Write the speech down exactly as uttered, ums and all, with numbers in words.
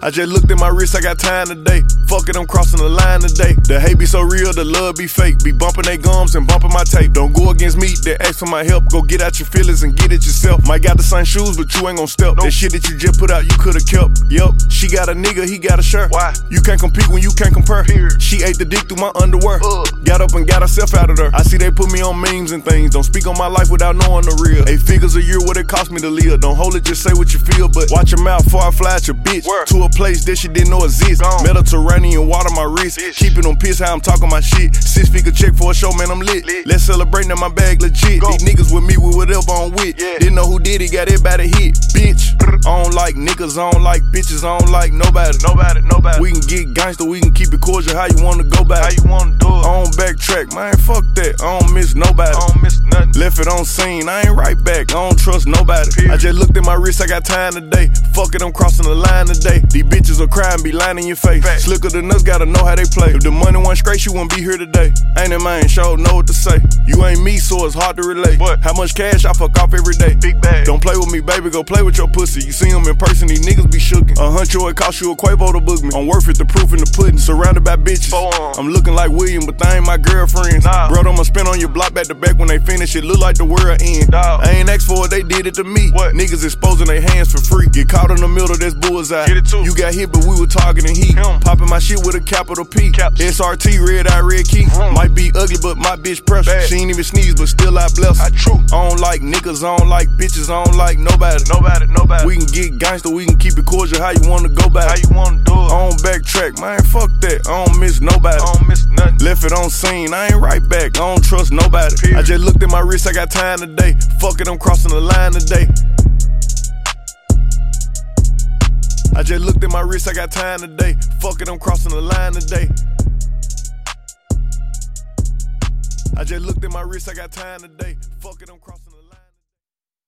I just looked at my wrist, I got time today. Fuck it, I'm crossing the line today. The hate be so real, the love be fake. Be bumping they gums and bumping my tape. Don't go against me, they ask for my help. Go get out your feelings and get it yourself. Might got the same shoes, but you ain't gon' step. That shit that you just put out, you could've kept. Yup, she got a nigga, he got a shirt. Why? You can't compete when you can't compare. Period. She ate the dick through my underwear. Uh. Got up and got herself out of there. I see they put me on memes and things. Don't speak on my life without knowing the real. Eight figures a year, what it cost me to live. Don't hold it, just say what you feel. But watch your mouth before I fly at your bitch. Where? To a place that she didn't know exist. Gone. Mediterranean water my wrist. Bitch. Keeping them pissed how I'm talking my shit. Six figure check for a show, man, I'm lit. lit. Let's celebrate, now my bag legit. Go. These niggas with me with whatever I'm with. Yeah. Didn't know who did it, got everybody hit. Bitch, I don't like niggas, I don't like bitches, I don't like nobody. Nobody, nobody. We can get gangster, we can keep it cordial. How you wanna go back? How you wanna do it? I don't backtrack, man, fuck that. I don't miss nobody. I don't miss nothing. Left it on scene, I ain't right back. I don't trust nobody. Period. I just looked at my wrist, I got time today. Fuck it, I'm crossing the line today. These bitches will cry and be lying in your face. Fact. Slicker than us, gotta know how they play. If the money wasn't straight, she wouldn't be here today. Ain't it, man, sure know what to say. You ain't me, so it's hard to relate. What? How much cash I fuck off every day? Big bag. Don't play with me, baby, go play with your pussy. You see them in person, these niggas be shookin'. A huncho, it cost you a Quavo to book me. I'm worth it, the proof in the pudding. Surrounded by bitches. I'm looking like William, but they ain't my girlfriends. Nah. Bro, I'ma spin on your block back to back when they finish. It look like the world end. Dog. I ain't asked for it, they did it to me. What? Niggas exposing their hands for free. Get caught in the middle, that's bullseye. Get it too. You got hit, but we were targeting heat. Him. Popping my shit with a capital P. Caps. S R T, red eye, red key. Mm. Might be ugly, but my bitch pressure. Bad. She ain't even sneeze, but still I bless her. I true. I don't like niggas, I don't like bitches, I don't like nobody. Nobody, nobody. We can get gangster, we can keep it cordial. How you wanna go back? How you wanna do it? I don't backtrack, man, fuck that. I don't miss nobody. I don't miss nothing. Left it on scene, I ain't right back. I don't trust nobody. Period. I just looked at my wrist, I got time today. Fuck it, I'm crossing the line today. I just looked at my wrist, I got time today. Fuck it, I'm crossing the line today. I just looked at my wrist, I got time today. Fuck it, I'm crossing the line.